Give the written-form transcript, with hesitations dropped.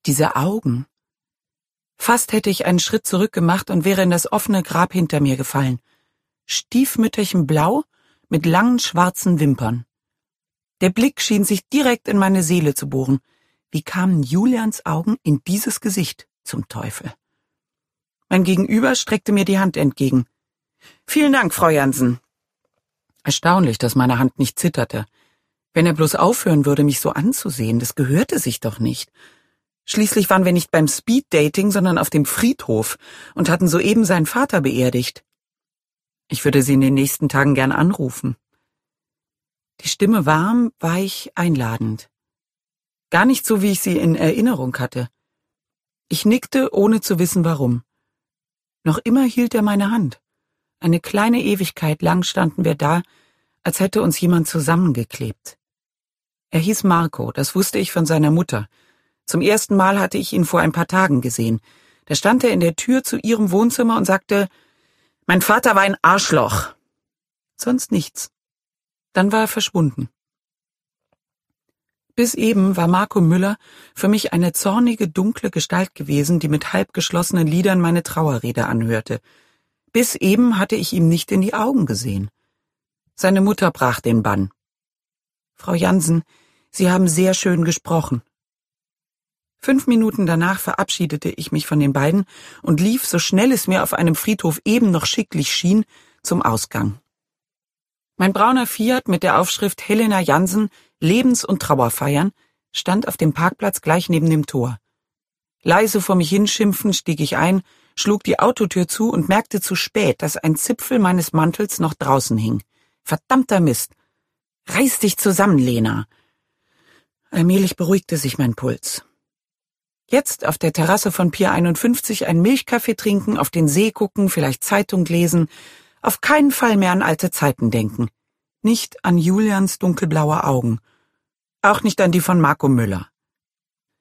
Diese Augen. Fast hätte ich einen Schritt zurück gemacht und wäre in das offene Grab hinter mir gefallen. Stiefmütterchenblau mit langen schwarzen Wimpern. Der Blick schien sich direkt in meine Seele zu bohren. Wie kamen Julians Augen in dieses Gesicht, zum Teufel? Mein Gegenüber streckte mir die Hand entgegen. »Vielen Dank, Frau Jansen.« Erstaunlich, dass meine Hand nicht zitterte. Wenn er bloß aufhören würde, mich so anzusehen, das gehörte sich doch nicht. Schließlich waren wir nicht beim Speeddating, sondern auf dem Friedhof und hatten soeben seinen Vater beerdigt. Ich würde Sie in den nächsten Tagen gern anrufen. Die Stimme warm, weich, einladend. Gar nicht so, wie ich sie in Erinnerung hatte. Ich nickte, ohne zu wissen, warum. Noch immer hielt er meine Hand. Eine kleine Ewigkeit lang standen wir da, als hätte uns jemand zusammengeklebt. Er hieß Marco, das wusste ich von seiner Mutter. Zum ersten Mal hatte ich ihn vor ein paar Tagen gesehen. Da stand er in der Tür zu ihrem Wohnzimmer und sagte, »Mein Vater war ein Arschloch.« Sonst nichts. Dann war er verschwunden. Bis eben war Marco Müller für mich eine zornige, dunkle Gestalt gewesen, die mit halb geschlossenen Lidern meine Trauerrede anhörte. Bis eben hatte ich ihm nicht in die Augen gesehen. Seine Mutter brach den Bann. »Frau Jansen, Sie haben sehr schön gesprochen.« 5 Minuten danach verabschiedete ich mich von den beiden und lief, so schnell es mir auf einem Friedhof eben noch schicklich schien, zum Ausgang. Mein brauner Fiat mit der Aufschrift Helena Jansen, Lebens- und Trauerfeiern, stand auf dem Parkplatz gleich neben dem Tor. Leise vor mich hinschimpfend stieg ich ein, schlug die Autotür zu und merkte zu spät, dass ein Zipfel meines Mantels noch draußen hing. Verdammter Mist! Reiß dich zusammen, Lena! Allmählich beruhigte sich mein Puls. Jetzt auf der Terrasse von Pier 51 einen Milchkaffee trinken, auf den See gucken, vielleicht Zeitung lesen, auf keinen Fall mehr an alte Zeiten denken. Nicht an Julians dunkelblaue Augen. Auch nicht an die von Marco Müller.